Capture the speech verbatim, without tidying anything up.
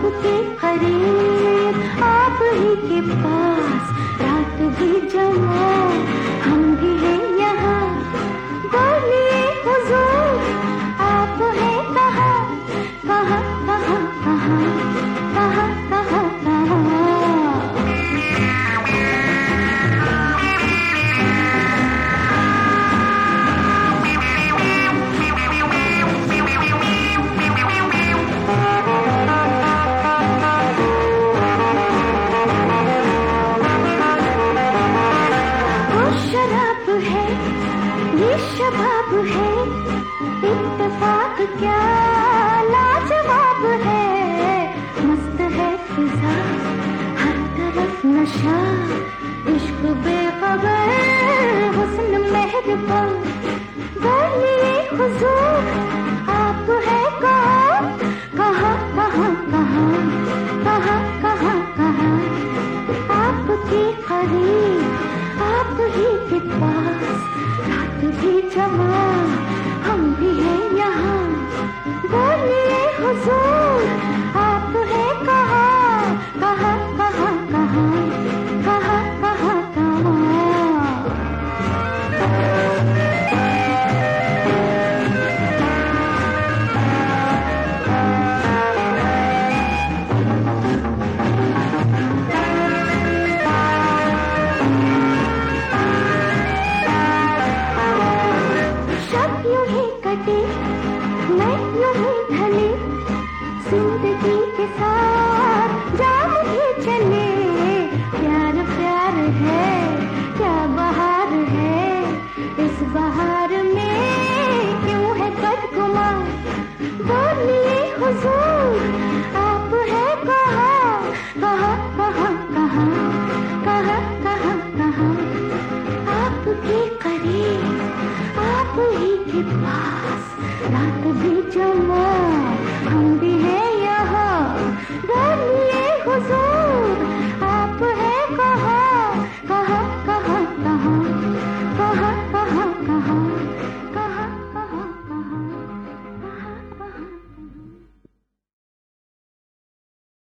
आपके करीब, आप ही के पास रात भी जमा, हम भी हैं यहाँ। बोलिए हुजूर, आप हैं कहाँ कहाँ कहाँ कहाँ कहाँ कहाँ कहाँ। ये शबाब है, इत्तेफाक क्या लाजवाब है। मस्त है फिजा, हर तरफ नशा, इश्क बेखबर, हुस्न मेहरबान। बोलिए हुजूर, आप है कहाँ कहाँ कहाँ कहाँ कहाँ कहाँ कहाँ। आपके करीब, आप ही के पास रात भी जमा,